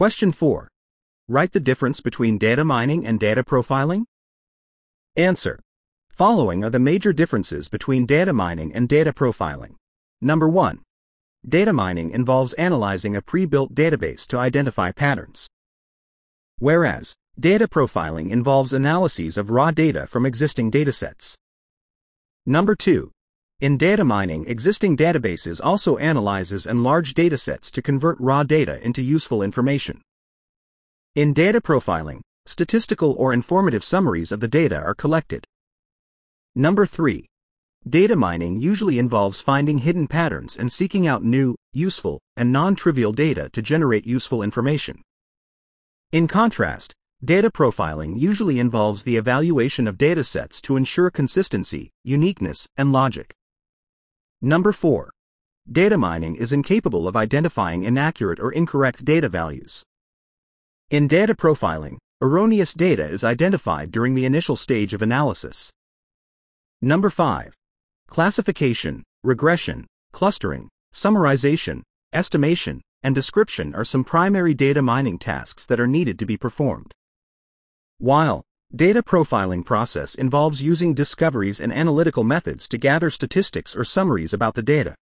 Question 4. Write the difference between data mining and data profiling. Answer. Following are the major differences between data mining and data profiling. Number 1. Data mining involves analyzing a pre-built database to identify patterns, whereas data profiling involves analyses of raw data from existing datasets. Number 2. In data mining, existing databases also analyzes enlarged datasets to convert raw data into useful information. In data profiling, statistical or informative summaries of the data are collected. Number 3. Data mining usually involves finding hidden patterns and seeking out new, useful, and non-trivial data to generate useful information. In contrast, data profiling usually involves the evaluation of datasets to ensure consistency, uniqueness, and logic. Number 4. Data mining is incapable of identifying inaccurate or incorrect data values. In data profiling, erroneous data is identified during the initial stage of analysis. Number 5. Classification, regression, clustering, summarization, estimation, and description are some primary data mining tasks that are needed to be performed. While data profiling process involves using discoveries and analytical methods to gather statistics or summaries about the data,